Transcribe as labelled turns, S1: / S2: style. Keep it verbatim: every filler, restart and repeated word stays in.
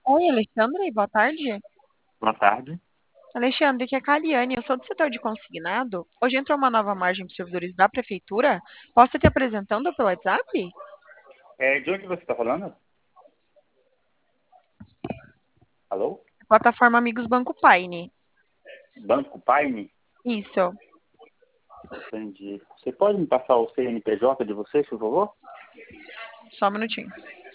S1: Oi, Alexandre, boa tarde.
S2: Boa tarde.
S1: Alexandre, aqui é a Caliane, eu sou do setor de consignado. Hoje entrou uma nova margem para os servidores da prefeitura. Posso estar te apresentando pelo WhatsApp?
S2: É, de onde você está falando? Alô?
S1: Plataforma Amigos Banco Paine.
S2: Banco Paine?
S1: Isso,
S2: Entendi. Você pode me passar o C N P J de vocês, por favor?
S1: só um minutinho.